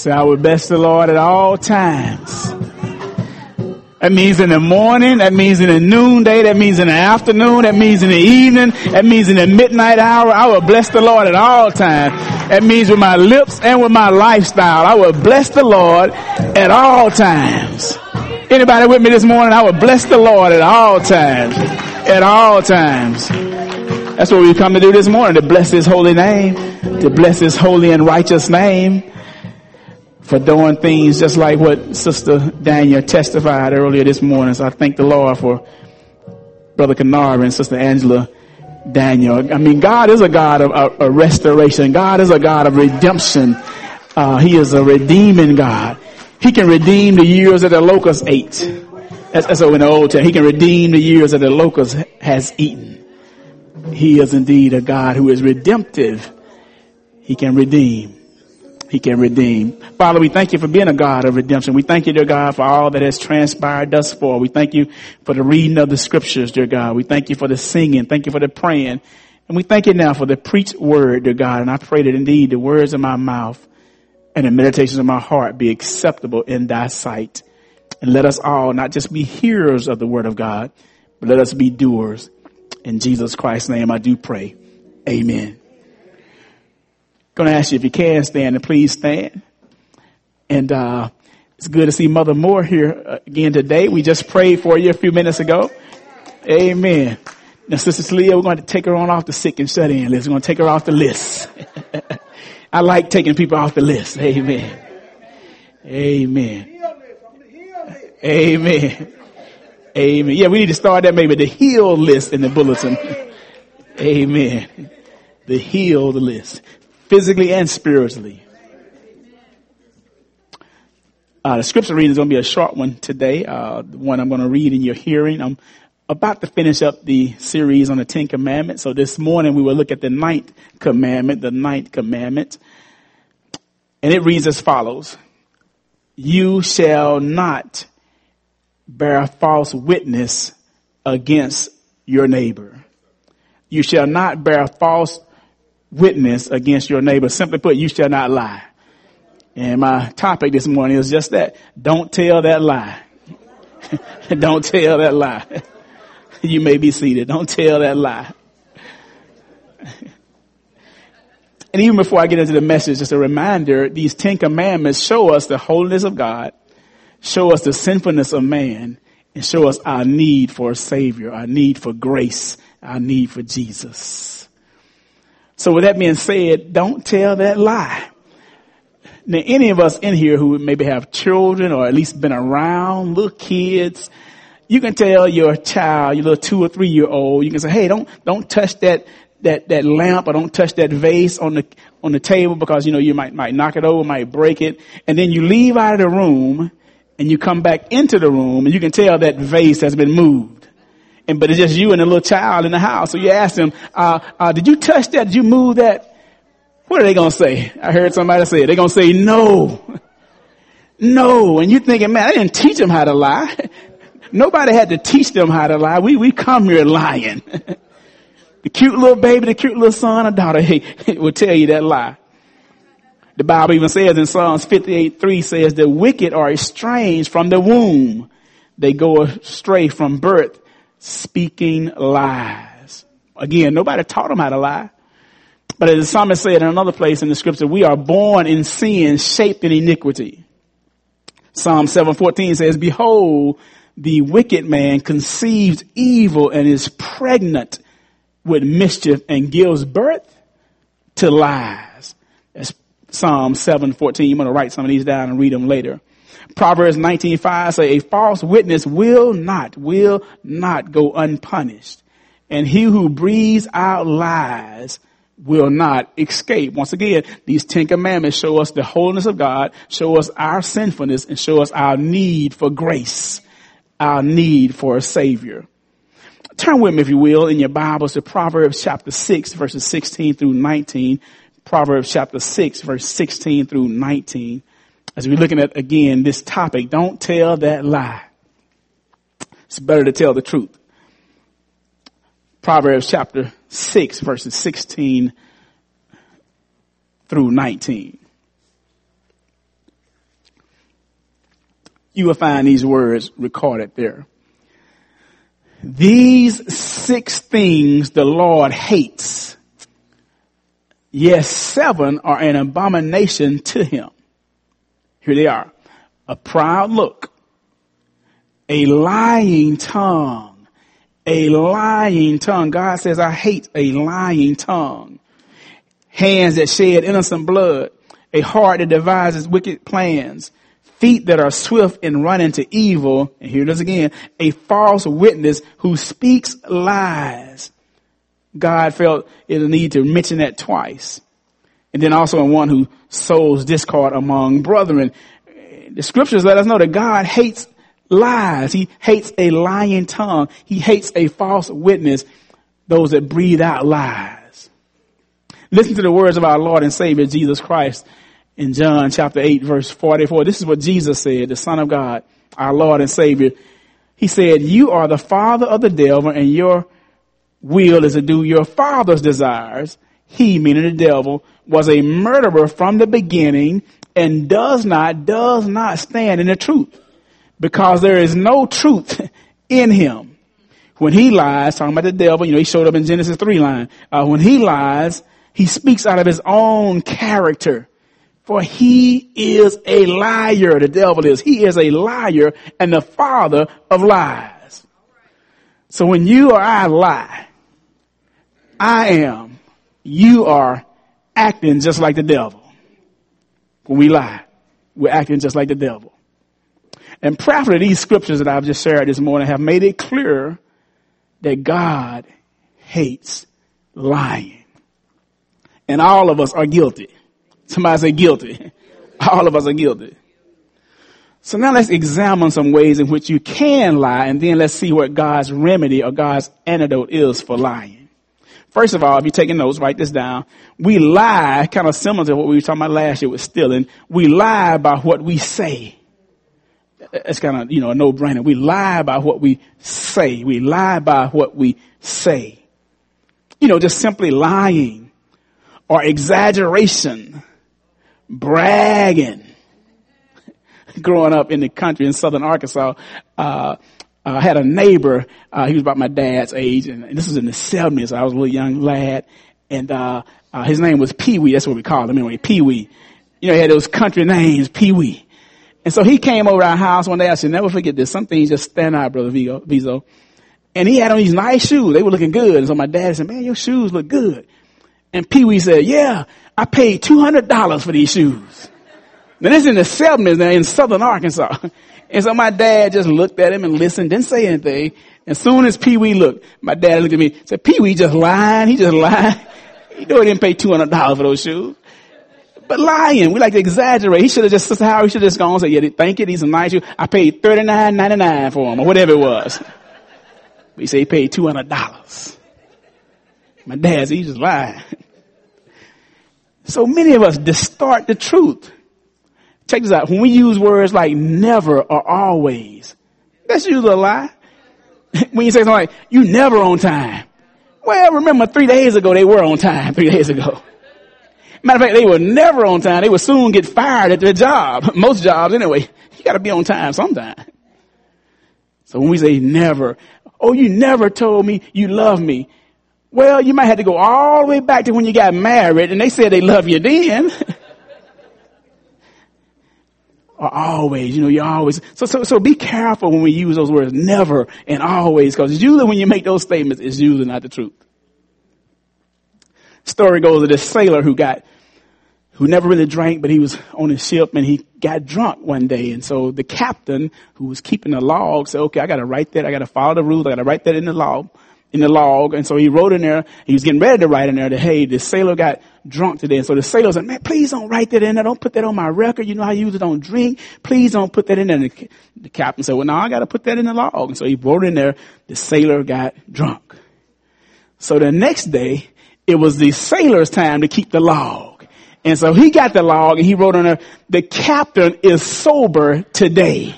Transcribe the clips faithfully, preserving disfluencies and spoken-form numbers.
So I will bless the Lord at all times. That means in the morning. That means in the noonday. That means in the afternoon. That means in the evening. That means in the midnight hour. I will bless the Lord at all times. That means with my lips and with my lifestyle. I will bless the Lord at all times. Anybody with me this morning? I will bless the Lord at all times. At all times. That's what we come to do this morning. To bless His holy name. To bless His holy and righteous name. For doing things just like what Sister Daniel testified earlier this morning. So I thank the Lord for Brother Kennard and Sister Angela Daniel. I mean, God is a God of, of, of restoration. God is a God of redemption. Uh, he is a redeeming God. He can redeem the years that the locust ate. That's, that's in the Old Testament. He can redeem the years that the locust has eaten. He is indeed a God who is redemptive. He can redeem. He can redeem. Father, we thank you for being a God of redemption. We thank you, dear God, for all that has transpired thus far. We thank you for the reading of the scriptures, dear God. We thank you for the singing. Thank you for the praying. And we thank you now for the preached word, dear God. And I pray that indeed the words of my mouth and the meditations of my heart be acceptable in thy sight. And let us all not just be hearers of the word of God, but let us be doers. In Jesus Christ's name, I do pray. Amen. Going to ask you if you can stand, and please stand. And uh it's good to see Mother Moore here again today. We just prayed for you a few minutes ago. Amen. Now, Sister Celia, we're going to take her on off the sick and shut in list. We're going to take her off the list. I like taking people off the list. Amen. Amen. Amen. Amen. Yeah, we need to start that maybe the healed list in the bulletin. Amen. The healed list. Physically and spiritually. Uh, the scripture reading is going to be a short one today. Uh, the one I'm going to read in your hearing. I'm about to finish up the series on the Ten Commandments. So this morning we will look at the ninth commandment, the ninth commandment. And it reads as follows. You shall not bear false witness against your neighbor. You shall not bear false witness against your neighbor. Simply put, you shall not lie. And my topic this morning is just that. Don't tell that lie. Don't tell that lie. You may be seated. Don't tell that lie. And even before I get into the message, just a reminder, these Ten Commandments show us the holiness of God, show us the sinfulness of man, and show us our need for a Savior, our need for grace, our need for Jesus. So with that being said, don't tell that lie. Now, any of us in here who maybe have children or at least been around little kids, you can tell your child, your little two or three year old, you can say, hey, don't, don't touch that, that, that lamp or don't touch that vase on the, on the table because, you know, you might, might knock it over, might break it. And then you leave out of the room and you come back into the room and you can tell that vase has been moved. And, but it's just you and a little child in the house. So you ask them, uh, uh, did you touch that? Did you move that? What are they going to say? I heard somebody say it. They're going to say no. No. And you're thinking, man, I didn't teach them how to lie. Nobody had to teach them how to lie. We, we come here lying. The cute little baby, the cute little son or daughter, hey, will tell you that lie. The Bible even says in Psalms fifty-eight three says the wicked are estranged from the womb. They go astray from birth, speaking lies. Again, nobody taught them how to lie. But as the psalmist said in another place in the scripture, we are born in sin, shaped in iniquity. Psalm seven fourteen says, behold, the wicked man conceives evil and is pregnant with mischief and gives birth to lies. That's Psalm seven fourteen. You want to write some of these down and read them later. Proverbs nineteen five say, a false witness will not, will not go unpunished. And he who breathes out lies will not escape. Once again, these Ten Commandments show us the holiness of God, show us our sinfulness, and show us our need for grace, our need for a Savior. Turn with me, if you will, in your Bibles to Proverbs chapter six, verses sixteen through nineteen. Proverbs chapter six, verse sixteen through nineteen. As we're looking at, again, this topic, don't tell that lie. It's better to tell the truth. Proverbs chapter six, verses sixteen through nineteen. you will find these words recorded there. These six things the Lord hates. Yes, seven are an abomination to him. Here they are. A proud look, a lying tongue, a lying tongue. God says, I hate a lying tongue. Hands that shed innocent blood, a heart that devises wicked plans, feet that are swift in running to evil. And here it is again, a false witness who speaks lies. God felt it a need to mention that twice. And then also in one who sows discord among brethren. The scriptures let us know that God hates lies. He hates a lying tongue. He hates a false witness, those that breathe out lies. Listen to the words of our Lord and Savior, Jesus Christ, in John chapter eight, verse forty-four. This is what Jesus said, the Son of God, our Lord and Savior. He said, you are the father of the devil, and your will is to do your father's desires. He, meaning the devil, was a murderer from the beginning and does not, does not stand in the truth, because there is no truth in him. When he lies, talking about the devil, you know, he showed up in Genesis three line. Uh, when he lies, he speaks out of his own character. For he is a liar, the devil is. He is a liar and the father of lies. So when you or I lie, I am, you are acting just like the devil. When we lie, we're acting just like the devil. And prayerfully, these scriptures that I've just shared this morning have made it clear that God hates lying. And all of us are guilty. Somebody say guilty. All of us are guilty. So now let's examine some ways in which you can lie, and then let's see what God's remedy or God's antidote is for lying. First of all, if you're taking notes, write this down. We lie, kind of similar to what we were talking about last year with stealing. We lie about what we say. It's kind of, you know, a no-brainer. We lie about what we say. We lie about what we say. You know, just simply lying or exaggeration, bragging. Growing up in the country in southern Arkansas, uh, I had a neighbor, uh, he was about my dad's age, and this was in the seventies. I was a little young lad, and, uh, uh, his name was Pee Wee. That's what we called him anyway, Pee Wee. You know, he had those country names, Pee Wee. And so he came over to our house one day. I should never forget this. Some things just stand out, Brother Vizo. And he had on these nice shoes. They were looking good. And so my dad said, man, your shoes look good. And Pee Wee said, yeah, I paid two hundred dollars for these shoes. Now this is in the seventies now in southern Arkansas. And so my dad just looked at him and listened, didn't say anything. As soon as Pee Wee looked, my dad looked at me and said, Pee Wee just lying. He just lied. He knew he didn't pay two hundred dollars for those shoes. But lying, we like to exaggerate. He should have just, Sister Howard, he should have just gone and said, yeah, thank you, these are nice shoes. I paid thirty-nine ninety-nine for them or whatever it was. But he said he paid two hundred dollars. My dad said, he just lied. So many of us distort the truth. Check this out. When we use words like never or always, that's usually a lie. When you say something like, you never on time. Well, remember three days ago, they were on time three days ago. Matter of fact, they were never on time. They would soon get fired at their job. Most jobs anyway. You got to be on time sometime. So when we say never, oh, you never told me you love me. Well, you might have to go all the way back to when you got married and they said they love you then. Or always, you know, you always. So, so, so be careful when we use those words, never and always, because usually when you make those statements, it's usually not the truth. Story goes of this sailor who got, who never really drank, but he was on his ship and he got drunk one day. And so the captain who was keeping the log said, okay, I got to write that. I got to follow the rules. I got to write that in the log, in the log. And so he wrote in there, he was getting ready to write in there that, hey, the sailor got drunk today. And so the sailor said, man, please don't write that in there. Don't put that on my record. You know, I usually don't drink. Please don't put that in there. And the, the captain said, well, no, I got to put that in the log. And so he wrote in there, the sailor got drunk. So the next day, it was the sailor's time to keep the log. And so he got the log and he wrote on there, the captain is sober today.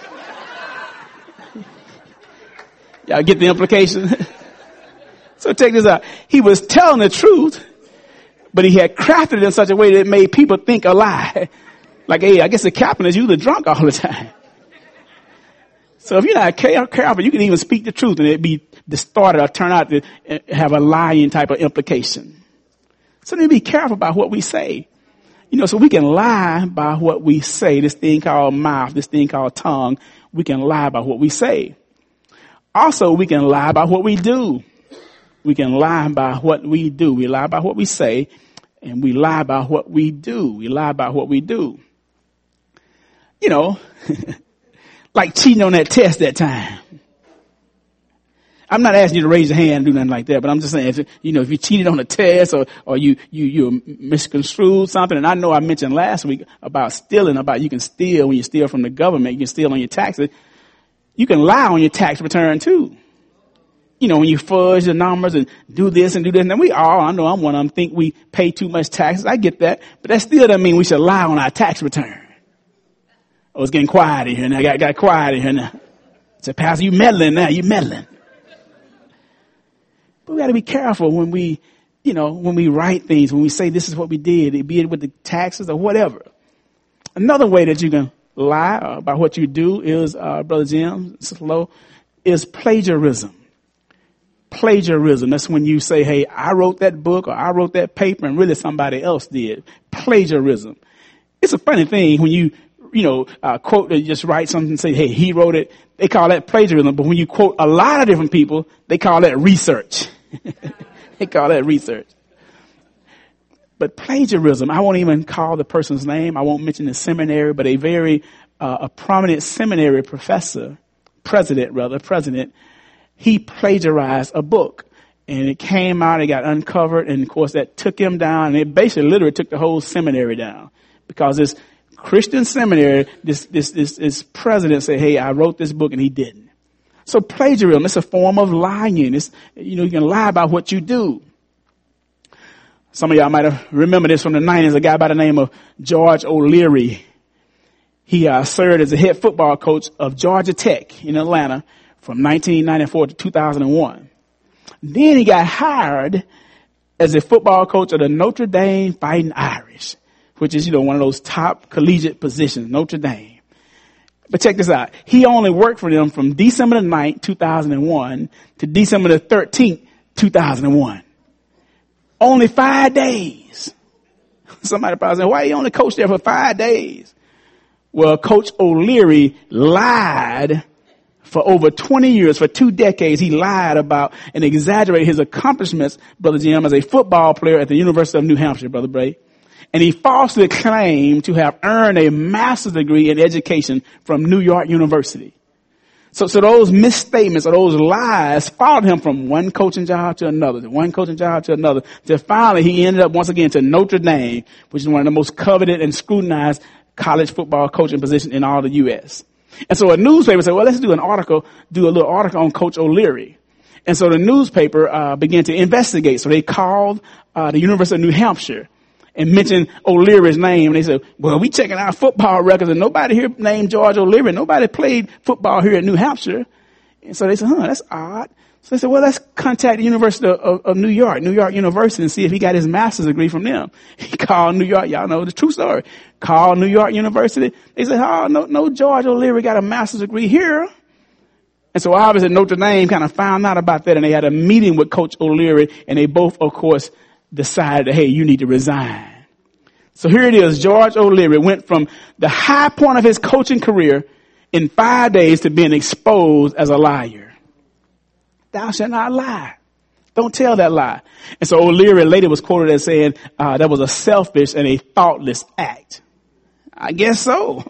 Y'all get the implication? So check this out. He was telling the truth, but he had crafted it in such a way that it made people think a lie. Like, hey, I guess the captain is usually drunk all the time. So if you're not careful, you can even speak the truth and it be distorted or turn out to have a lying type of implication. So we need to be careful about what we say. You know, so we can lie by what we say. This thing called mouth, this thing called tongue, we can lie by what we say. Also, we can lie by what we do. We can lie by what we do. We lie by what we say, and we lie by what we do. We lie by what we do. You know, like cheating on that test that time. I'm not asking you to raise your hand and do nothing like that, but I'm just saying, if, you know, if you cheated on a test or, or you, you, you misconstrued something, and I know I mentioned last week about stealing, about you can steal when you steal from the government, you can steal on your taxes. You can lie on your tax return too. You know, when you fudge the numbers and do this and do this, and we all, I know I'm one of them, think we pay too much taxes. I get that, but that still doesn't mean we should lie on our tax return. Oh, it's getting quiet in here now. I got, got quiet in here now. I said, Pastor, you meddling now, you meddling. But we got to be careful when we, you know, when we write things, when we say this is what we did, be it with the taxes or whatever. Another way that you can lie about what you do is, uh, Brother Jim, slow, is plagiarism. Plagiarism. That's when you say, hey, I wrote that book or I wrote that paper and really somebody else did. Plagiarism. It's a funny thing when you, you know, uh, quote, just write something and say, hey, he wrote it. They call that plagiarism. But when you quote a lot of different people, they call that research. They call that research. But plagiarism, I won't even call the person's name. I won't mention the seminary, but a very, uh, a prominent seminary professor, president rather, president, he plagiarized a book. And it came out, it got uncovered, and of course that took him down, and it basically literally took the whole seminary down. Because this Christian seminary, this, this, this, this president said, hey, I wrote this book, and he didn't. So plagiarism, it's a form of lying. It's, you know, you can lie about what you do. Some of y'all might have remembered this from the nineties, a guy by the name of George O'Leary. He uh, served as a head football coach of Georgia Tech in Atlanta from nineteen ninety-four to two thousand one. Then he got hired as a football coach of the Notre Dame Fighting Irish, which is, you know, one of those top collegiate positions, Notre Dame. But check this out. He only worked for them from December the ninth, two thousand one to December the thirteenth, two thousand one. Only five days. Somebody probably said, why he only coached there for five days? Well, Coach O'Leary lied for over twenty years, for two decades. He lied about and exaggerated his accomplishments, Brother Jim, as a football player at the University of New Hampshire, Brother Bray. And he falsely claimed to have earned a master's degree in education from New York University. So, so those misstatements or those lies followed him from one coaching job to another, to one coaching job to another, till finally he ended up once again to Notre Dame, which is one of the most coveted and scrutinized college football coaching positions in all the U S. And so a newspaper said, well, let's do an article, do a little article on Coach O'Leary. And so the newspaper uh, began to investigate. So they called uh, the University of New Hampshire and mentioned O'Leary's name. And they said, well, we checking our football records and nobody here named George O'Leary. Nobody played football here in New Hampshire. And so they said, huh, that's odd. So they said, well, let's contact the University of, of, of New York, New York University, and see if he got his master's degree from them. He called New York. Y'all know the true story. Called New York University. They said, oh, no, no, George O'Leary got a master's degree here. And so obviously Notre Dame kind of found out about that, and they had a meeting with Coach O'Leary, and they both, of course, decided, hey, you need to resign. So here it is. George O'Leary went from the high point of his coaching career in five days to being exposed as a liar. Thou shalt not lie. Don't tell that lie. And so O'Leary later was quoted as saying uh, that was a selfish and a thoughtless act. I guess so.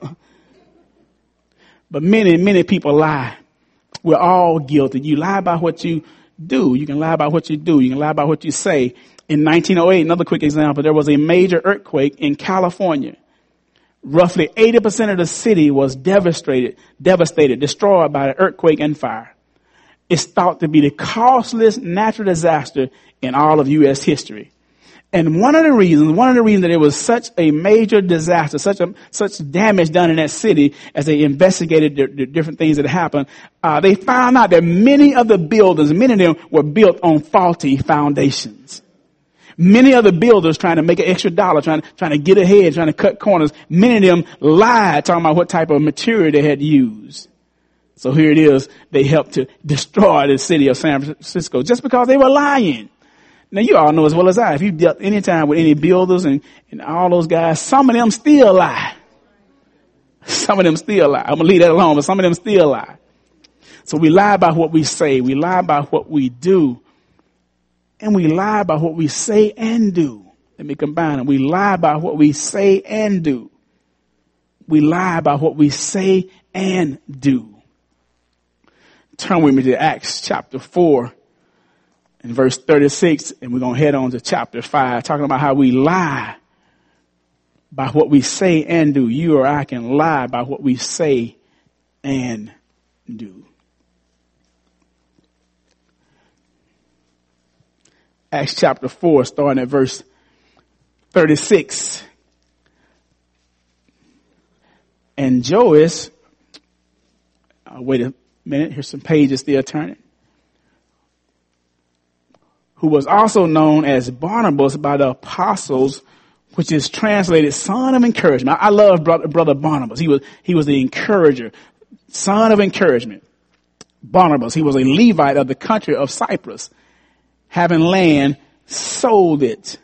But many, many people lie. We're all guilty. You lie about what you do. You can lie about what you do. You can lie about what you say. In nineteen oh eight, another quick example, there was a major earthquake in California. Roughly eighty percent of the city was devastated, devastated, destroyed by the earthquake and fire. It's thought to be the costliest natural disaster in all of U S history. And one of the reasons, one of the reasons that it was such a major disaster, such a, such damage done in that city as they investigated the, the different things that happened, uh, they found out that many of the buildings, many of them were built on faulty foundations. Many of the builders trying to make an extra dollar, trying to, trying to get ahead, trying to cut corners. Many of them lied, talking about what type of material they had used. So here it is. They helped to destroy the city of San Francisco just because they were lying. Now, you all know as well as I, if you dealt any time with any builders and, and all those guys, some of them still lie. Some of them still lie. I'm going to leave that alone, but some of them still lie. So we lie about what we say. We lie about what we do. And we lie about what we say and do. Let me combine them. We lie about what we say and do. We lie about what we say and do. Turn with me to Acts chapter four and verse thirty-six, and we're going to head on to chapter five, talking about how we lie by what we say and do. You or I can lie by what we say and do. Acts chapter four, starting at verse thirty-six. And Joas, uh, wait a minute, here's some pages still turning, who was also known as Barnabas by the apostles, which is translated son of encouragement. I, I love brother, brother Barnabas. He was, he was the encourager, son of encouragement. Barnabas, he was a Levite of the country of Cyprus, having land, sold it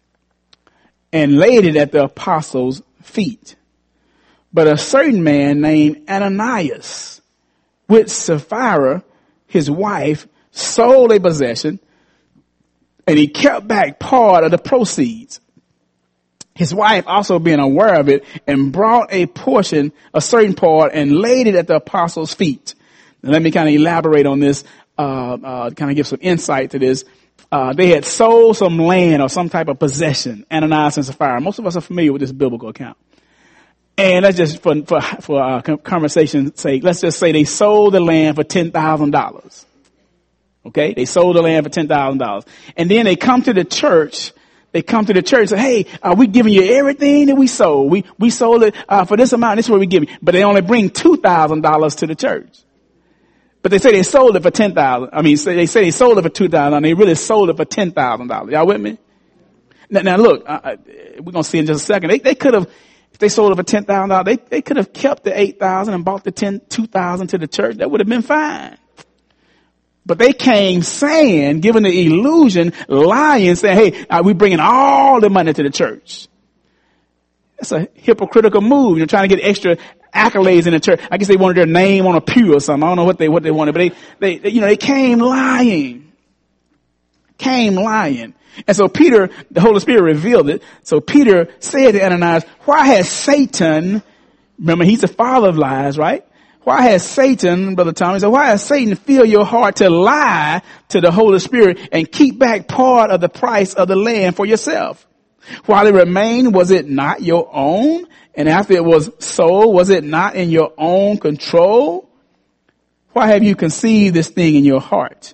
and laid it at the apostles' feet. But a certain man named Ananias, with Sapphira, his wife, sold a possession, and he kept back part of the proceeds. His wife also being aware of it, and brought a portion, a certain part, and laid it at the apostles' feet. Now let me kind of elaborate on this, uh, uh, kind of give some insight to this. Uh, they had sold some land or some type of possession, Ananias and Sapphira. Most of us are familiar with this biblical account. And let's just, for, for, for uh, conversation's sake, let's just say they sold the land for ten thousand dollars. Okay? They sold the land for ten thousand dollars. And then they come to the church. They come to the church and say, hey, uh, we giving you everything that we sold. We, we sold it, uh, for this amount. This is what we give you. But they only bring two thousand dollars to the church. But they say they sold it for ten thousand dollars. I mean, they say they sold it for two thousand dollars and they really sold it for ten thousand dollars. Y'all with me? Now, now look, uh, we're going to see in just a second. They, they could have, if they sold it for ten thousand dollars, they, they could have kept the eight thousand dollars and bought the ten, two thousand dollars to the church. That would have been fine. But they came saying, giving the illusion, lying, saying, hey, uh, we're bringing all the money to the church. That's a hypocritical move. You're trying to get extra accolades in the church. I guess they wanted their name on a pew or something. I don't know what they, what they wanted, but they, they, they you know, they came lying. Came lying. And so Peter, the Holy Spirit revealed it. So Peter said to Ananias, why has Satan, remember he's the father of lies, right? Why has Satan, Brother Tommy, said, why has Satan filled your heart to lie to the Holy Spirit and keep back part of the price of the land for yourself? While it remained, was it not your own? And after it was sold, was it not in your own control? Why have you conceived this thing in your heart?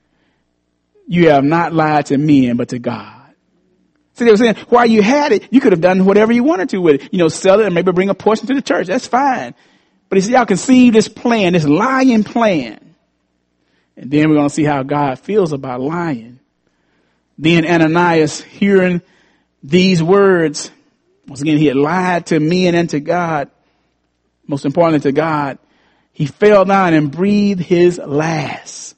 You have not lied to men, but to God. See, they were saying, while you had it, you could have done whatever you wanted to with it. You know, sell it and maybe bring a portion to the church. That's fine. But he said, y'all conceived this plan, this lying plan. And then we're going to see how God feels about lying. Then Ananias, hearing these words, once again, he had lied to men and to God, most importantly to God, he fell down and breathed his last.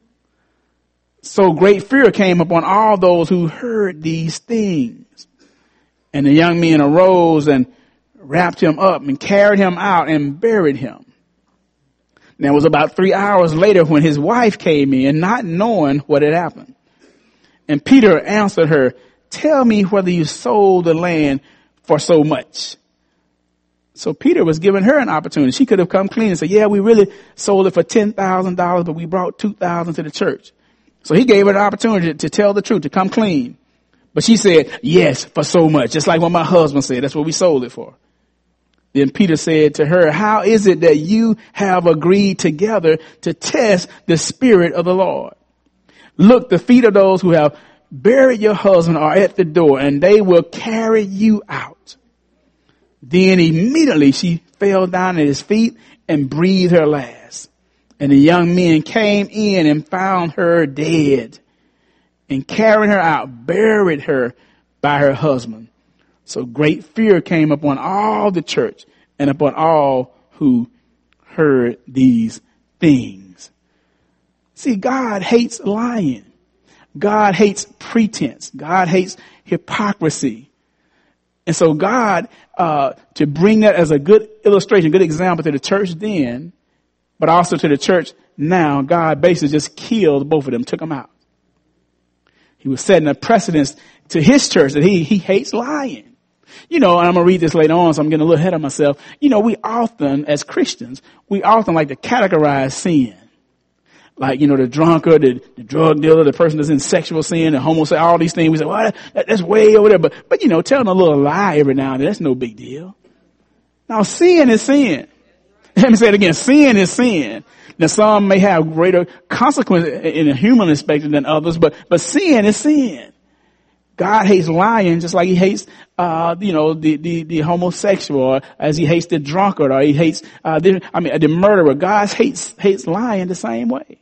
So great fear came upon all those who heard these things. And the young men arose and wrapped him up and carried him out and buried him. Now it was about three hours later when his wife came in, not knowing what had happened. And Peter answered her, tell me whether you sold the land for so much. So Peter was giving her an opportunity. She could have come clean and said, yeah, we really sold it for ten thousand dollars, but we brought two thousand dollars to the church. So he gave her an opportunity to tell the truth, to come clean. But she said, yes, for so much. Just like what my husband said. That's what we sold it for. Then Peter said to her, how is it that you have agreed together to test the Spirit of the Lord? Look, the feet of those who have buried your husband are at the door, and they will carry you out. Then immediately she fell down at his feet and breathed her last. And the young men came in and found her dead, and carried her out, buried her by her husband. So great fear came upon all the church and upon all who heard these things. See, God hates lying. God hates pretense. God hates hypocrisy. And so God, uh, to bring that as a good illustration, good example to the church then, but also to the church now, God basically just killed both of them, took them out. He was setting a precedence to his church that he, he hates lying. You know, and I'm going to read this later on, so I'm getting a little ahead of myself. You know, we often, as Christians, we often like to categorize sin. Like, you know, the drunkard, the, the drug dealer, the person that's in sexual sin, the homosexual, all these things. We say, well, that, that's way over there. But, but, you know, telling a little lie every now and then, that's no big deal. Now, sin is sin. Let me say it again. Sin is sin. Now, some may have greater consequence in a human perspective than others, but, but sin is sin. God hates lying just like he hates, uh, you know, the, the, the homosexual, or as he hates the drunkard, or he hates, uh, the, I mean, the murderer. God hates, hates lying the same way.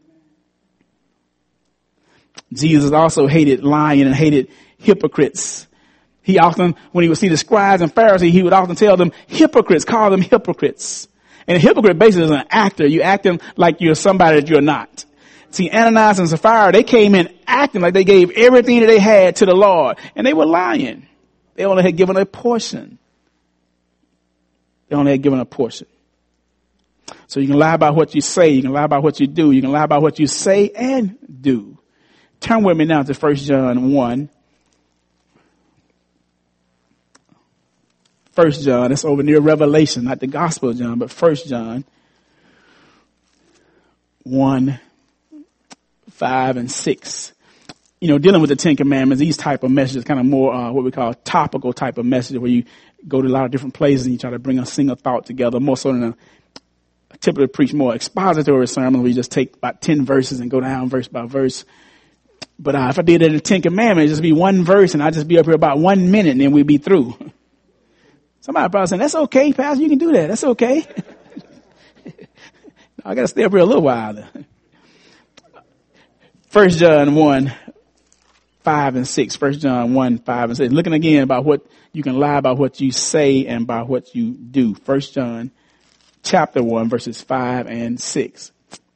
Jesus also hated lying and hated hypocrites. He often, when he would see the scribes and Pharisees, he would often tell them hypocrites, call them hypocrites. And a hypocrite basically is an actor. You acting like you're somebody that you're not. See, Ananias and Sapphira, they came in acting like they gave everything that they had to the Lord. And they were lying. They only had given a portion. They only had given a portion. So you can lie about what you say. You can lie about what you do. You can lie about what you say and do. Turn with me now to First John one. First John, that's over near Revelation, not the Gospel of John, but First John one, five, and six. You know, dealing with the Ten Commandments, these type of messages, kind of more uh, what we call topical type of message, where you go to a lot of different places and you try to bring a single thought together, more so than a, I typically preach more expository sermon where you just take about ten verses and go down verse by verse. But uh, if I did it in the Ten Commandments, it'd just be one verse and I'd just be up here about one minute and then we'd be through. Somebody probably saying, that's okay, Pastor, you can do that. That's okay. I got to stay up here a little while. First John one, five and six. First John one, five and six. Looking again about what you can lie about what you say and by what you do. First John chapter one, verses five and six.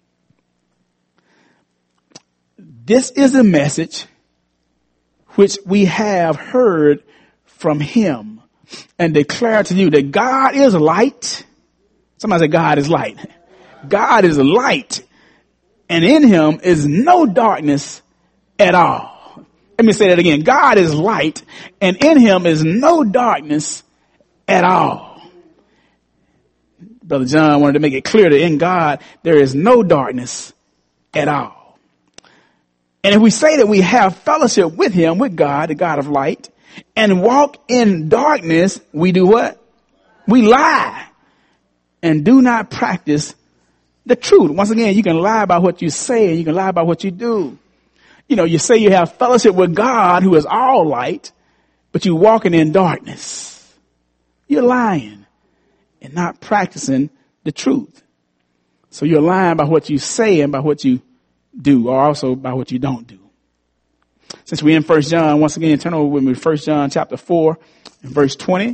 This is a message which we have heard from him and declare to you that God is light. Somebody say God is light. God is light, and in him is no darkness at all. Let me say that again. God is light, and in him is no darkness at all. Brother John wanted to make it clear that in God there is no darkness at all. And if we say that we have fellowship with him, with God, the God of light, and walk in darkness, we do what? We lie and do not practice the truth. Once again, you can lie about what you say and you can lie about what you do. You know, you say you have fellowship with God who is all light, but you're walking in darkness. You're lying and not practicing the truth. So you're lying about what you say and about what you do, or also by what you don't do. Since we're in First John, once again, turn over with me to First John chapter four and verse twenty.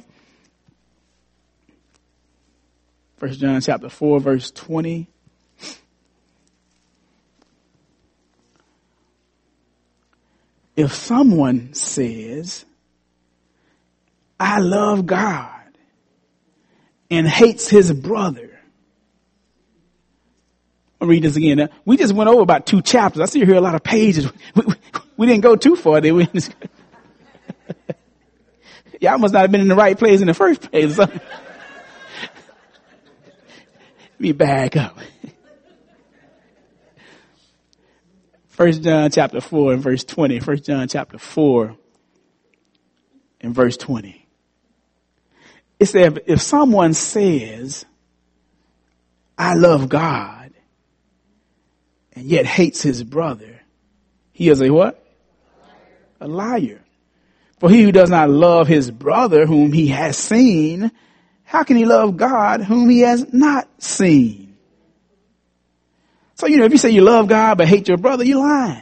First John chapter four, verse twenty. If someone says, I love God and hates his brother. I'll read this again. We just went over about two chapters. I see you here a lot of pages. We, we, we didn't go too far, did we? Y'all must not have been in the right place in the first place. Let me back up. First John chapter four and verse twenty. First John chapter four and verse twenty. It says, if someone says, I love God, and yet hates his brother, he is a what? A liar. For he who does not love his brother whom he has seen, how can he love God whom he has not seen? So, you know, if you say you love God but hate your brother, you're lying.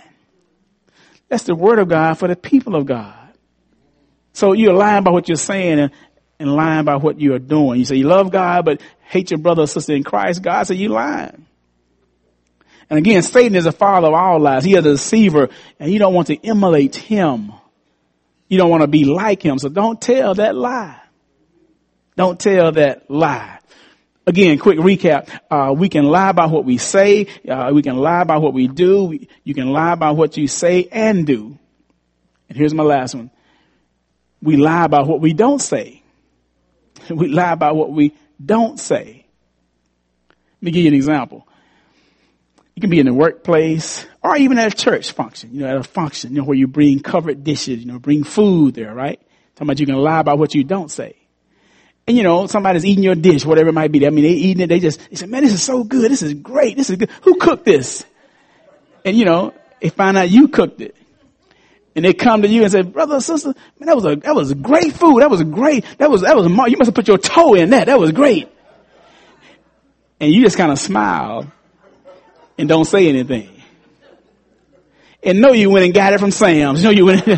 That's the word of God for the people of God. So you're lying about what you're saying and, and lying about what you are doing. You say you love God, but hate your brother or sister in Christ. God said you lying. And again, Satan is the father of all lies. He is a deceiver, and you don't want to emulate him. You don't want to be like him. So don't tell that lie. Don't tell that lie. Again, quick recap. Uh, we can lie about what we say. Uh, we can lie about what we do. You can lie about what you say and do. And here's my last one. We lie about what we don't say. We lie about what we don't say. Let me give you an example. You can be in the workplace or even at a church function, you know, at a function, you know, where you bring covered dishes, you know, bring food there, right? Talking about you can lie about what you don't say. And, you know, somebody's eating your dish, whatever it might be. I mean, they eating it. They just, they say, man, this is so good. This is great. This is good. Who cooked this? And, you know, they find out you cooked it. And they come to you and say, brother or sister, man, that was a, that was great food. That was great. That was, that was, you must have put your toe in that. That was great. And you just kind of smile and don't say anything. And know you went and got it from Sam's. You know you went.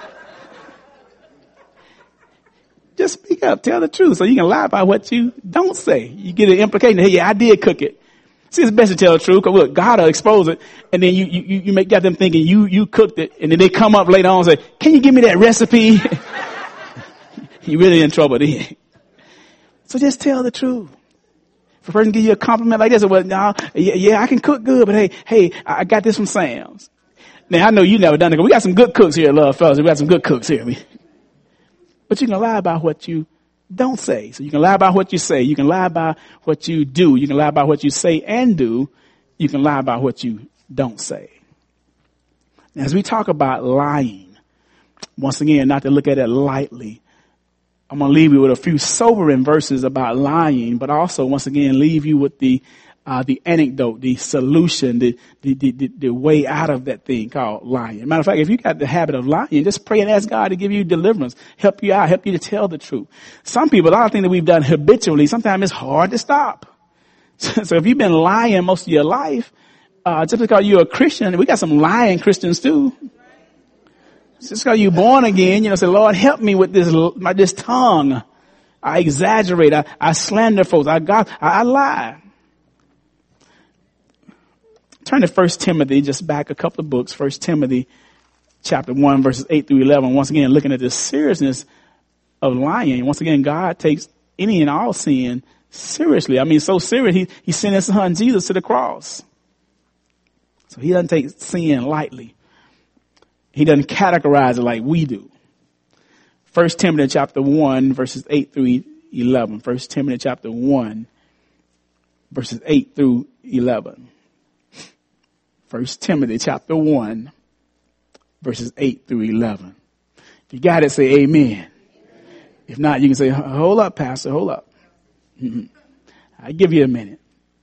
Just speak up. Tell the truth so you can lie about what you don't say. You get an implication. Hey, yeah, I did cook it. See, it's best to tell the truth because look, God will expose it. And then you, you, you make got them thinking you, you cooked it. And then they come up later on and say, can you give me that recipe? You're really in trouble then. So just tell the truth. If a person give you a compliment like this, well, no, yeah, yeah, I can cook good, but hey, hey, I got this from Sam's. Now, I know you never done it. We got some good cooks here, love fellas. We got some good cooks here. But you can lie about what you don't say. So you can lie about what you say. You can lie about what you do. You can lie about what you say and do. You can lie about what you don't say. Now, as we talk about lying, once again, not to look at it lightly, I'm going to leave you with a few sobering verses about lying, but also, once again, leave you with the uh, the anecdote, the solution, the, the the the way out of that thing called lying. Matter of fact, if you got the habit of lying, just pray and ask God to give you deliverance, help you out, help you to tell the truth. Some people, a lot of things that we've done habitually, sometimes it's hard to stop. So if you've been lying most of your life, uh, just because you're a Christian, we got some lying Christians too. Just because you're born again, you know, say, Lord, help me with this, my, this tongue. I exaggerate. I, I slander folks. I got, I, I lie. Turn to First Timothy, just back a couple of books. First Timothy chapter one, verses eight through eleven. Once again, looking at the seriousness of lying. Once again, God takes any and all sin seriously. I mean, so serious, he, he sent his son Jesus to the cross. So he doesn't take sin lightly. He doesn't categorize it like we do. First Timothy chapter one, verses eight through eleven. First Timothy chapter one, verses eight through eleven. First Timothy chapter one, verses eight through eleven. If you got it, say amen. If not, you can say, hold up, Pastor, hold up. I'll give you a minute.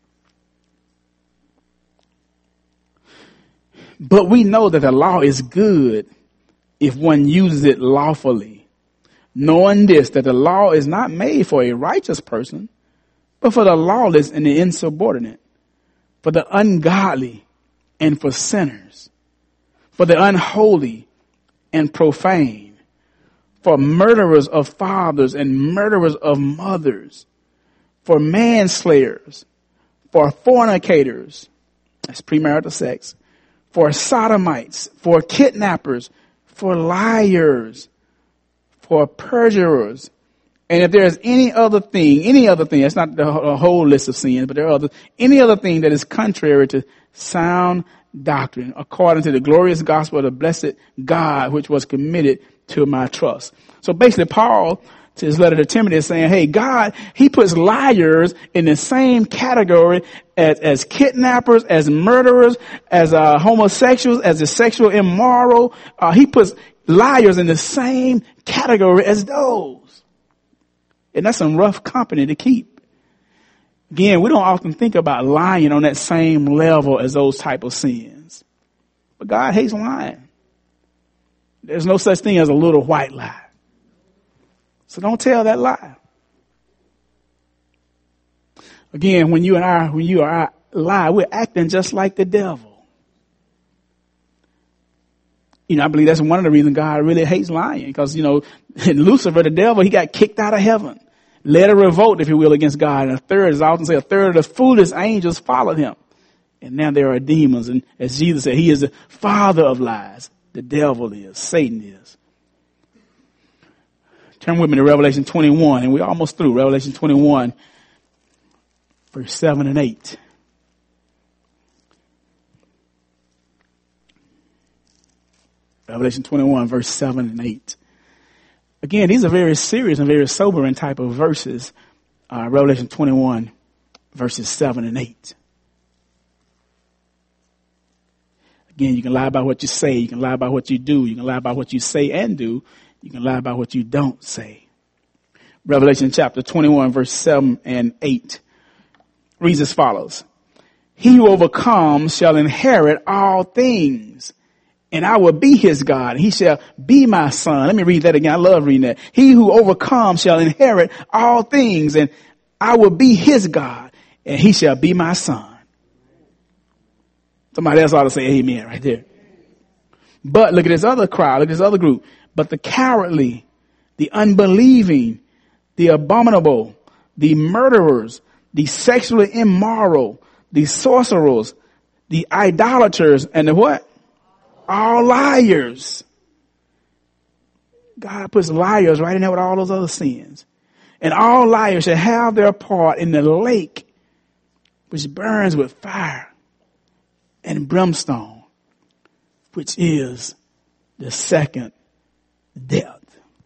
But we know that the law is good if one uses it lawfully, knowing this, that the law is not made for a righteous person, but for the lawless and the insubordinate, for the ungodly and for sinners, for the unholy and profane, for murderers of fathers and murderers of mothers, for manslayers, for fornicators, that's premarital sex, for sodomites, for kidnappers, for liars, for perjurers. And if there is any other thing, any other thing, that's not the whole list of sins, but there are others, any other thing that is contrary to sound doctrine, according to the glorious gospel of the blessed God, which was committed to my trust. So basically, Paul, to his letter to Timothy, is saying, hey, God, he puts liars in the same category as, as kidnappers, as murderers, as uh, homosexuals, as the sexual immoral. Uh, he puts liars in the same category as those. And that's some rough company to keep. Again, we don't often think about lying on that same level as those type of sins. But God hates lying. There's no such thing as a little white lie. So don't tell that lie. Again, when you and I, when you are lie, we're acting just like the devil. You know, I believe that's one of the reasons God really hates lying, because, you know, Lucifer, the devil, he got kicked out of heaven, led a revolt, if you will, against God. And a third, as I often say, a third of the foolish angels followed him. And now there are demons. And as Jesus said, he is the father of lies. The devil is, Satan is. Turn with me to Revelation twenty-one, and we're almost through. Revelation twenty-one, verse seven and eight. Revelation twenty-one, verse seven and eight. Again, these are very serious and very sobering type of verses. Uh, Revelation twenty-one, verses seven and eight. Again, you can lie about what you say. You can lie about what you do. You can lie about what you say and do. You can lie about what you don't say. Revelation chapter twenty-one, verse seven and eight reads as follows. He who overcomes shall inherit all things, and I will be his God. He shall be my son. Let me read that again. I love reading that. He who overcomes shall inherit all things, and I will be his God, and he shall be my son. Somebody else ought to say amen right there. But look at this other crowd. Look at this other group. But the cowardly, the unbelieving, the abominable, the murderers, the sexually immoral, the sorcerers, the idolaters, and the what? All liars. God puts liars right in there with all those other sins. And all liars shall have their part in the lake which burns with fire and brimstone, which is the second death.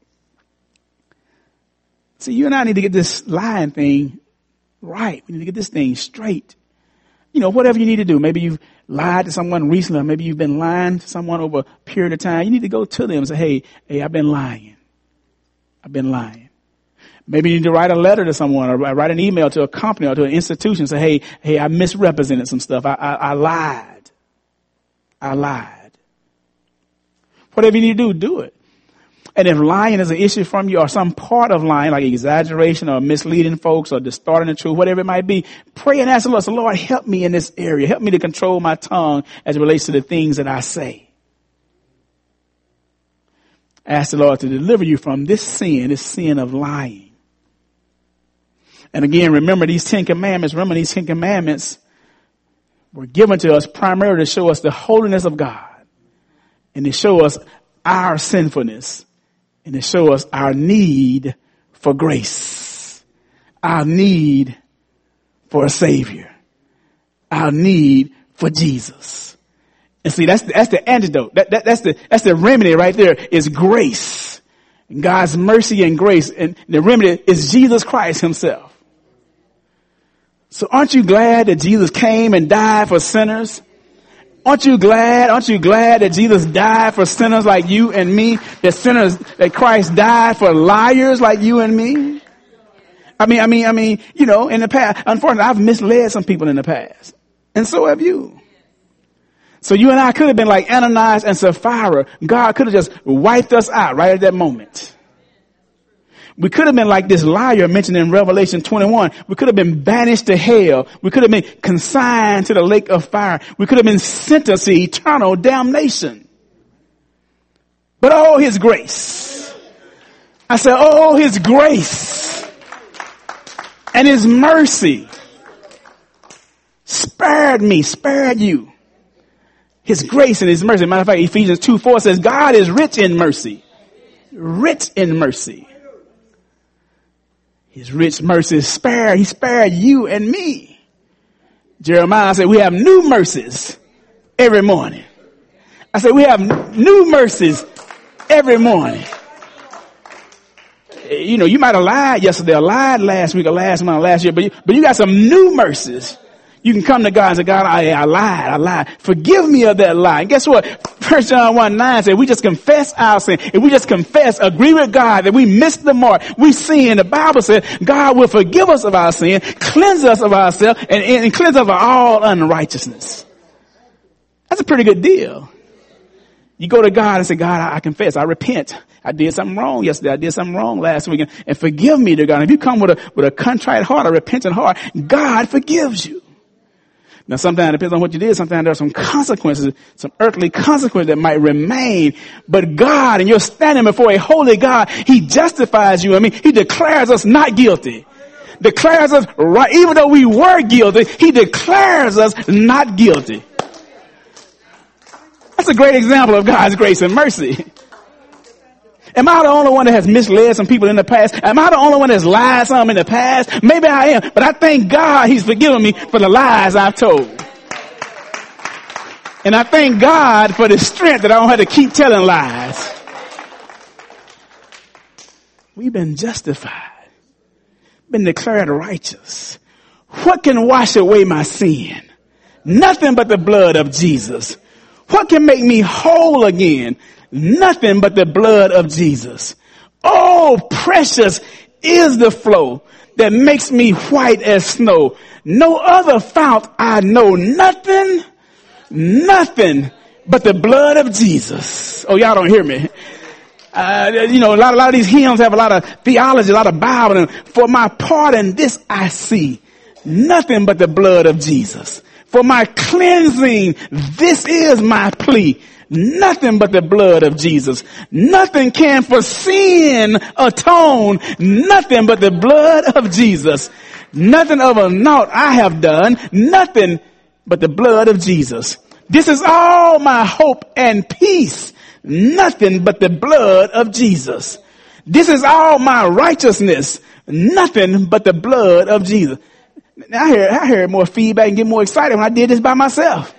See, you and I need to get this lying thing right. We need to get this thing straight. You know, whatever you need to do. Maybe you've lied to someone recently, or maybe you've been lying to someone over a period of time. You need to go to them and say, hey, hey, I've been lying. I've been lying. Maybe you need to write a letter to someone, or write an email to a company or to an institution and say, hey, hey, I misrepresented some stuff. I, I, I lied. I lied. Whatever you need to do, do it. And if lying is an issue from you, or some part of lying, like exaggeration or misleading folks or distorting the truth, whatever it might be, pray and ask the Lord, so Lord, help me in this area. Help me to control my tongue as it relates to the things that I say. Ask the Lord to deliver you from this sin, this sin of lying. And again, remember these Ten Commandments. Remember these Ten Commandments were given to us primarily to show us the holiness of God, and to show us our sinfulness, and to show us our need for grace, our need for a Savior, our need for Jesus. And see, that's the, that's the antidote. That, that, that's the, that's the remedy right there, is grace. God's mercy and grace. And the remedy is Jesus Christ himself. So aren't you glad that Jesus came and died for sinners? Aren't you glad, aren't you glad that Jesus died for sinners like you and me? That sinners, that Christ died for liars like you and me? I mean, I mean, I mean, you know, in the past, unfortunately, I've misled some people in the past. And so have you. So you and I could have been like Ananias and Sapphira. God could have just wiped us out right at that moment. We could have been like this liar mentioned in Revelation twenty-one. We could have been banished to hell. We could have been consigned to the lake of fire. We could have been sentenced to eternal damnation. But oh, his grace. I said, oh, his grace and his mercy spared me, spared you. His grace and his mercy. Matter of fact, Ephesians two four says, God is rich in mercy. Rich in mercy. His rich mercy spared, he spared you and me. Jeremiah said, we have new mercies every morning. I said, we have new mercies every morning. You know, you might have lied yesterday, or lied last week, or last month, or last year, but you, but you got some new mercies. You can come to God and say, God, I, I lied, I lied. Forgive me of that lie. And guess what? First John one nine said, we just confess our sin. If we just confess, agree with God that we missed the mark, we sin. The Bible said God will forgive us of our sin, cleanse us of ourselves, and, and cleanse us of all unrighteousness. That's a pretty good deal. You go to God and say, God, I, I confess, I repent. I did something wrong yesterday. I did something wrong last week. And, and forgive me, dear God. And if you come with a, with a contrite heart, a repentant heart, God forgives you. Now, sometimes it depends on what you did. Sometimes there are some consequences, some earthly consequences that might remain. But God, and you're standing before a holy God, He justifies you. I mean, He declares us not guilty. Declares us right, even though we were guilty, He declares us not guilty. That's a great example of God's grace and mercy. Am I the only one that has misled some people in the past? Am I the only one that's lied some in the past? Maybe I am, but I thank God He's forgiven me for the lies I've told. And I thank God for the strength that I don't have to keep telling lies. We've been justified, been declared righteous. What can wash away my sin? Nothing but the blood of Jesus. What can make me whole again? Nothing but the blood of Jesus. Oh, precious is the flow that makes me white as snow. No other fount I know. Nothing, nothing but the blood of Jesus. Oh, y'all don't hear me. Uh, you know, a lot, a lot of these hymns have a lot of theology, a lot of Bible. And for my part in this I see nothing but the blood of Jesus. For my cleansing, this is my plea. Nothing but the blood of Jesus. Nothing can for sin atone. Nothing but the blood of Jesus. Nothing of a naught I have done. Nothing but the blood of Jesus. This is all my hope and peace. Nothing but the blood of Jesus. This is all my righteousness. Nothing but the blood of Jesus. Now, I hear, I hear more feedback and get more excited when I did this by myself.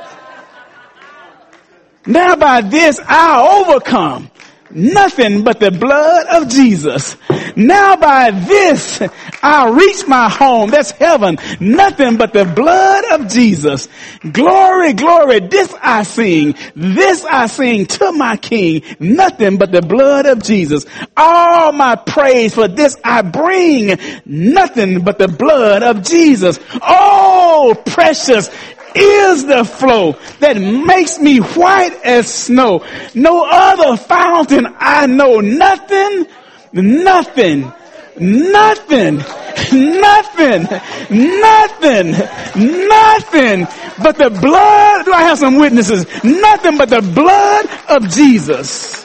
Now by this I overcome. Nothing but the blood of Jesus. Now by this I reach my home. That's heaven. Nothing but the blood of Jesus. Glory, glory. This I sing. This I sing to my King. Nothing but the blood of Jesus. All my praise for this I bring. Nothing but the blood of Jesus. Oh, precious is the flow that makes me white as snow. No other fountain I know. Nothing, nothing, nothing, nothing, nothing, nothing but the blood. Do I have some witnesses? Nothing but the blood of Jesus.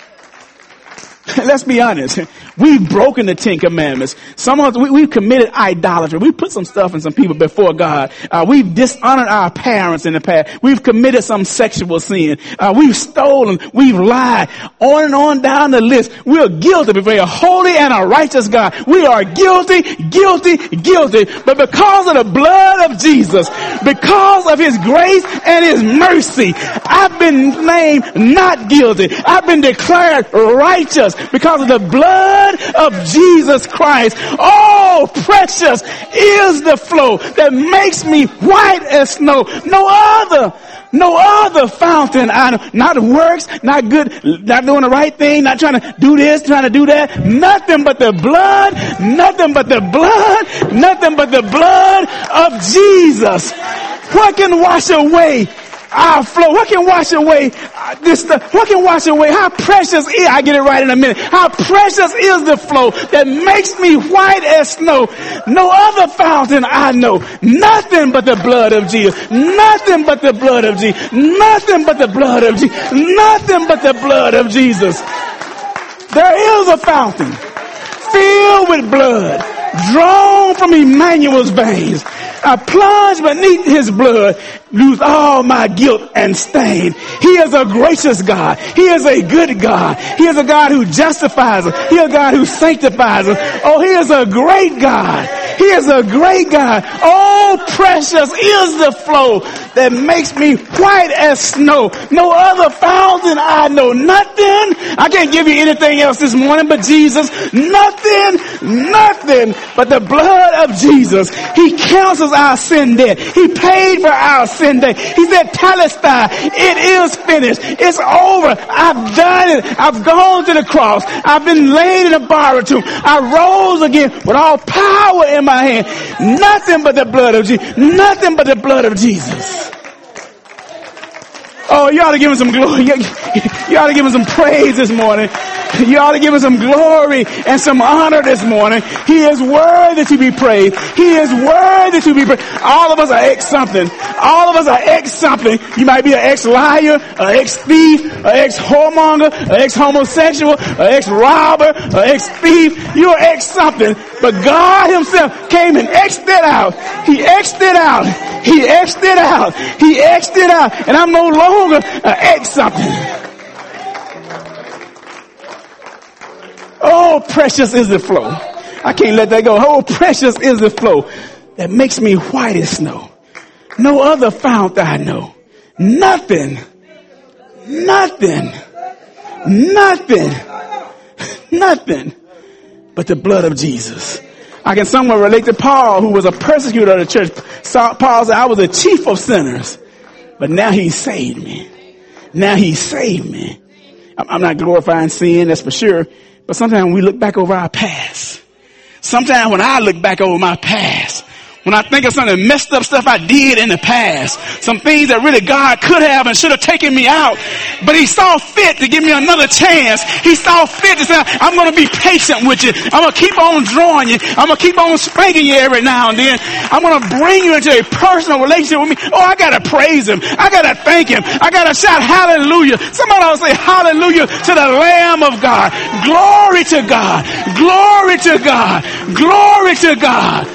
Let's be honest. We've broken the Ten Commandments. Some of us, we, we've committed idolatry. We put some stuff and some people before God. Uh, we've dishonored our parents in the past. We've committed some sexual sin. Uh, we've stolen. We've lied. On and on down the list. We're guilty before a holy and a righteous God. We are guilty, guilty, guilty. But because of the blood of Jesus, because of His grace and His mercy, I've been named not guilty. I've been declared righteous because of the blood of Jesus Christ. Oh, precious is the flow that makes me white as snow. No other, no other fountain I know. Not works, not good, not doing the right thing, not trying to do this, trying to do that. Nothing but the blood, nothing but the blood, nothing but the blood of Jesus. What can wash away our flow? What can wash away uh, this stuff? What can wash away? How precious is, I get it right in a minute. How precious is the flow that makes me white as snow. No other fountain I know. Nothing but the blood of Jesus. Nothing but the blood of Jesus. Nothing but the blood of Jesus. Nothing but the blood of Jesus. There is a fountain filled with blood, drawn from Emmanuel's veins. I plunge beneath His blood, lose all my guilt and stain. He is a gracious God. He is a good God. He is a God who justifies us. He is a God who sanctifies us. Oh, He is a great God. He is a great God. Oh, precious is the flow that makes me white as snow. No other fountain I know. Nothing. I can't give you anything else this morning but Jesus. Nothing, nothing but the blood of Jesus. He cancels our sin debt. He paid for our sin debt. He said, Telestai, it is finished. It's over. I've done it. I've gone to the cross. I've been laid in a borrowed tomb. I rose again with all power in my hand. Nothing but the blood of Jesus. Nothing but the blood of Jesus. Oh, you ought to give Him some glory. You ought to give Him some praise this morning. You ought to give him some glory and some honor this morning. He is worthy to be praised. He is worthy to be praised. All of us are ex-something. All of us are ex-something. You might be an ex-liar, an ex-thief, an ex-whoremonger, an ex-homosexual, an ex-robber, an ex-thief. You're ex-something. But God himself came and X'd it out. He X'd it out. He X'd it out. He X'd it out. And I'm no longer an ex-something. Oh, precious is the flow. I can't let that go. Oh, precious is the flow that makes me white as snow. No other fount I know. Nothing, nothing, nothing, nothing but the blood of Jesus. I can somewhat relate to Paul, who was a persecutor of the church. Paul said, I was the chief of sinners, but now he saved me. Now he saved me. I'm not glorifying sin, that's for sure. But sometimes we look back over our past. Sometimes when I look back over my past, when I think of some of the messed up stuff I did in the past, some things that really God could have and should have taken me out, but he saw fit to give me another chance. He saw fit to say, I'm going to be patient with you. I'm going to keep on drawing you. I'm going to keep on spanking you every now and then. I'm going to bring you into a personal relationship with me. Oh, I got to praise him. I got to thank him. I got to shout hallelujah. Somebody ought to say hallelujah to the Lamb of God. Glory to God. Glory to God. Glory to God.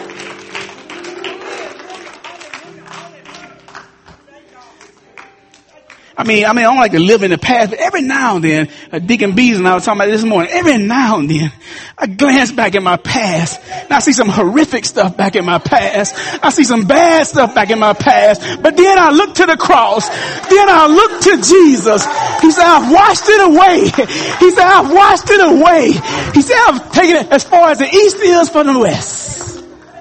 I mean, I mean, I don't like to live in the past, but every now and then, uh, Deacon Bees and I was talking about this morning, every now and then, I glance back in my past, and I see some horrific stuff back in my past. I see some bad stuff back in my past, but then I look to the cross, then I look to Jesus. He said, I've washed it away. He said, I've washed it away. He said, I've taken it as far as the east is from the west.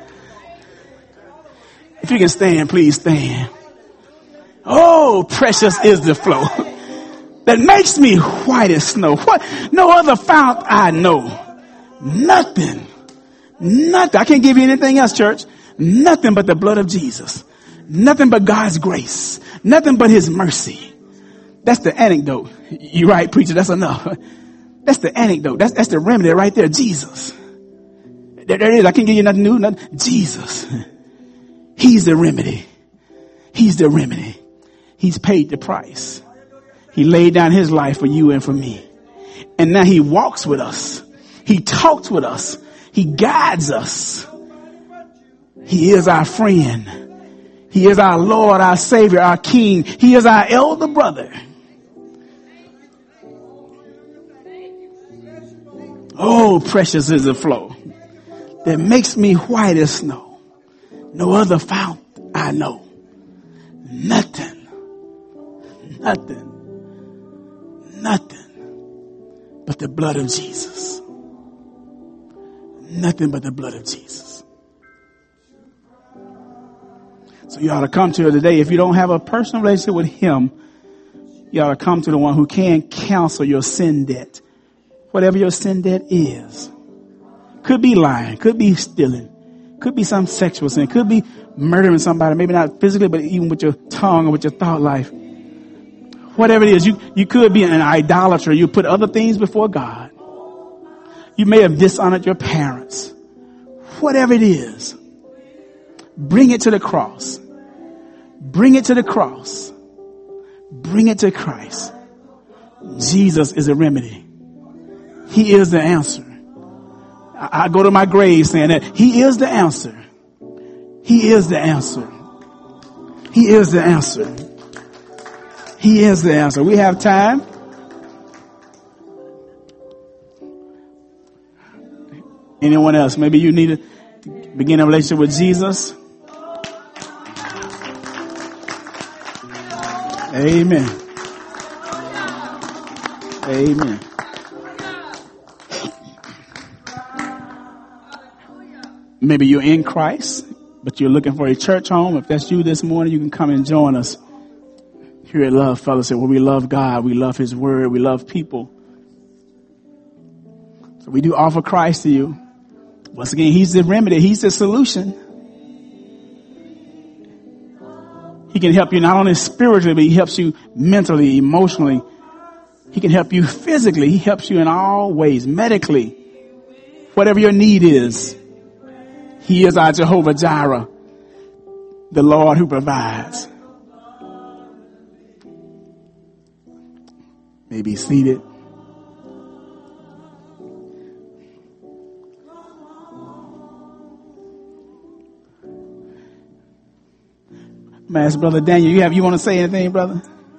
If you can stand, please stand. Oh, precious is the flow that makes me white as snow. What? No other fount I know. Nothing. Nothing. I can't give you anything else, church. Nothing but the blood of Jesus. Nothing but God's grace. Nothing but his mercy. That's the anecdote. You're right, preacher. That's enough. That's the anecdote. That's, that's the remedy right there. Jesus. There, there it is. I can't give you nothing new. Nothing. Jesus. He's the remedy. He's the remedy. He's paid the price. He laid down his life for you and for me. And now he walks with us. He talks with us. He guides us. He is our friend. He is our Lord, our Savior, our King. He is our elder brother. Oh, precious is the flow that makes me white as snow. No other fount I know. Nothing. Nothing, nothing but the blood of Jesus. Nothing but the blood of Jesus. So you ought to come to her today. If you don't have a personal relationship with him, you ought to come to the one who can cancel your sin debt. Whatever your sin debt is. Could be lying, could be stealing, could be some sexual sin, could be murdering somebody, maybe not physically, but even with your tongue or with your thought life. Whatever it is, you, you could be an idolater. You put other things before God. You may have dishonored your parents. Whatever it is, bring it to the cross. Bring it to the cross. Bring it to Christ. Jesus is a remedy. He is the answer. I, I go to my grave saying that he is the answer. He is the answer. He is the answer. He is the answer. We have time. Anyone else? Maybe you need to begin a relationship with Jesus. Amen. Amen. Maybe you're in Christ, but you're looking for a church home. If that's you this morning, you can come and join us here at Love Fellowship, where we love God, we love his word, we love people. So we do offer Christ to you. Once again, he's the remedy. He's the solution. He can help you not only spiritually, but he helps you mentally, emotionally. He can help you physically. He helps you in all ways, medically, whatever your need is. He is our Jehovah Jireh, the Lord who provides. May be seated. Master Brother Daniel, you have you want to say anything, brother?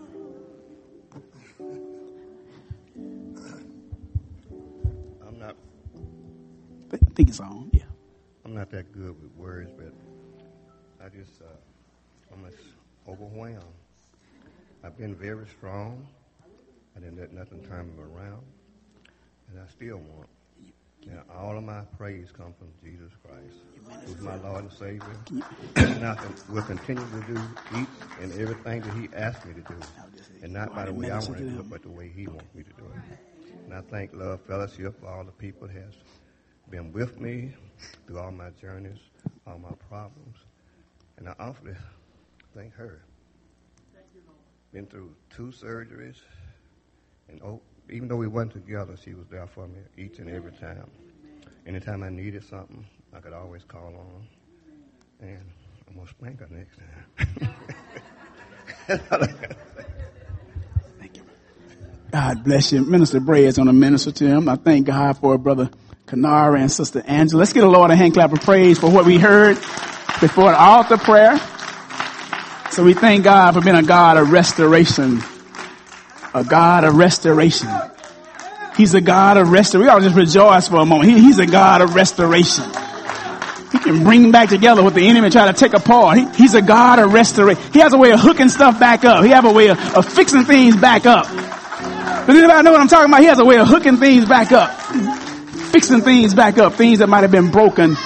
I'm not. I think it's on. Yeah. I'm not that good with words, but I just uh, I'm just overwhelmed. I've been very strong. I didn't let nothing turn me around, and I still want. And all of my praise comes from Jesus Christ, who's my Lord and Savior. And I will continue to do each and everything that He asked me to do, and not by the way I want to do it, but the way He wants me to do it. And I thank Love Fellowship for all the people that has been with me through all my journeys, all my problems, and I awfully thank her. Been through two surgeries, and oh, even though we weren't together, she was there for me each and every time. Anytime I needed something, I could always call on. And I'm going to spank her next time. That's all I got to say. Thank you. God bless you. Minister Bray is going to minister to him. I thank God for Brother Kanara and Sister Angela. Let's give the Lord a hand clap of praise for what we heard before the altar prayer. So we thank God for being a God of restoration. A God of restoration. He's a God of restoration. We ought to just rejoice for a moment. He, he's a God of restoration. He can bring back together what the enemy tried to take apart. He, he's a God of restoration. He has a way of hooking stuff back up. He has a way of, of fixing things back up. Does anybody know what I'm talking about? He has a way of hooking things back up. Fixing things back up. Things that might have been broken.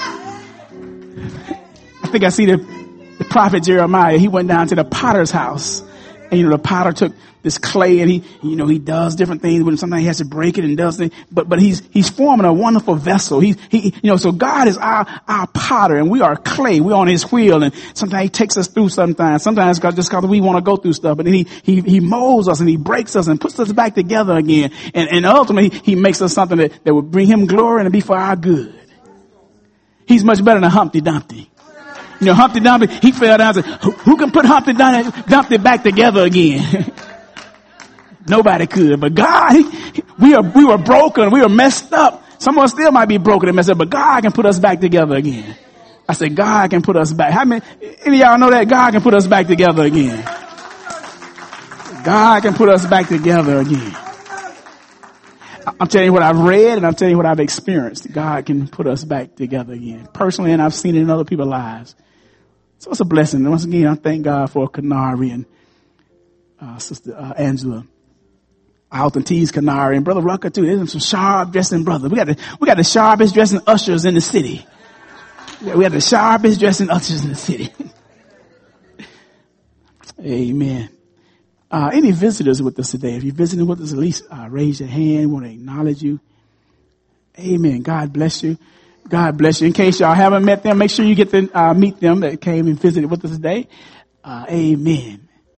I think I see the, the prophet Jeremiah. He went down to the potter's house. And, you know, the potter took this clay and he, you know, he does different things with it. Sometimes he has to break it and does things, but, but he's, he's forming a wonderful vessel. He, he, you know, so God is our, our potter and we are clay. We're on his wheel and sometimes he takes us through sometimes. Sometimes God, just because we want to go through stuff, but then he, he, he molds us and he breaks us and puts us back together again. And, and ultimately he makes us something that, that will bring him glory and be for our good. He's much better than Humpty Dumpty. You know, Humpty Dumpty, he fell down and said, who, who can put Humpty Dumpty back together again? Nobody could. But God, he, he, we are, we were broken. We were messed up. Some of us still might be broken and messed up, but God can put us back together again. I said, God can put us back. How many, any of y'all know that God can put us back together again? God can put us back together again. I'm telling you what I've read and I'm telling you what I've experienced. God can put us back together again. Personally, and I've seen it in other people's lives. So it's a blessing. And once again, I thank God for Kanari and uh, Sister uh, Angela. Alton T's Kanari and Brother Rucker too. There's some sharp dressing brothers. We got the, we got the sharpest dressing ushers in the city. We have the sharpest dressing ushers in the city. Amen. Uh, any visitors with us today? If you're visiting with us, at least uh, raise your hand. We want to acknowledge you. Amen. God bless you. God bless you. In case y'all haven't met them, make sure you get to uh, meet them that came and visited with us today. Uh, amen.